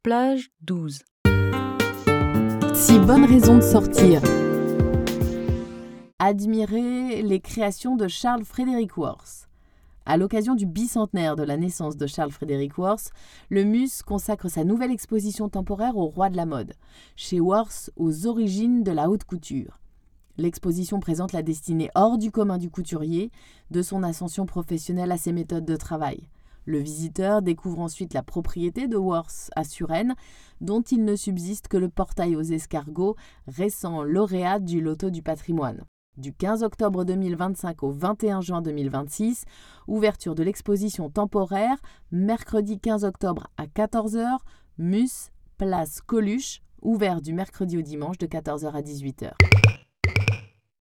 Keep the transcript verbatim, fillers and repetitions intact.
Plage douze. Six bonnes raisons de sortir. Admirez les créations de Charles Frederick Worth. À l'occasion du bicentenaire de la naissance de Charles Frederick Worth, le M U S consacre sa nouvelle exposition temporaire au roi de la mode, chez Worth aux origines de la haute couture. L'exposition présente la destinée hors du commun du couturier, de son ascension professionnelle à ses méthodes de travail. Le visiteur découvre ensuite la propriété de Worth à Suresnes, dont il ne subsiste que le portail aux escargots, récent lauréat du Loto du patrimoine. Du quinze octobre deux mille vingt-cinq au vingt et un juin deux mille vingt-six, ouverture de l'exposition temporaire, mercredi quinze octobre à quatorze heures, M U S, place Coluche, ouvert du mercredi au dimanche de quatorze heures à dix-huit heures.